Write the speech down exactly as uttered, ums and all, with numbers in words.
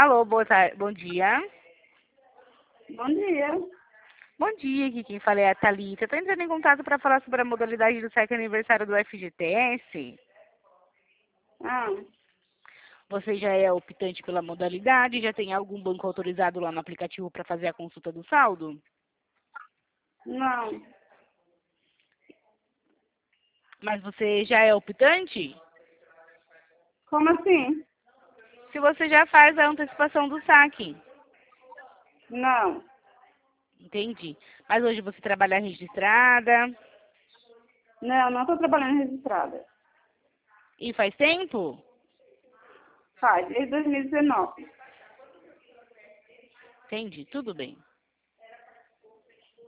Alô, boa tarde, bom dia. Bom dia. Bom dia, aqui quem fala é a Thalita. Estou entrando em contato para falar sobre a modalidade do sétimo aniversário do F G T S. Ah, Você já é optante pela modalidade? Já tem algum banco autorizado lá no aplicativo para fazer a consulta do saldo? não. Mas você já é optante? Como assim? Se você já faz a antecipação do saque. Não. Entendi. Mas hoje você trabalha registrada Não, não estou trabalhando registrada. e faz tempo? Faz, desde dois mil e dezenove. Entendi, tudo bem.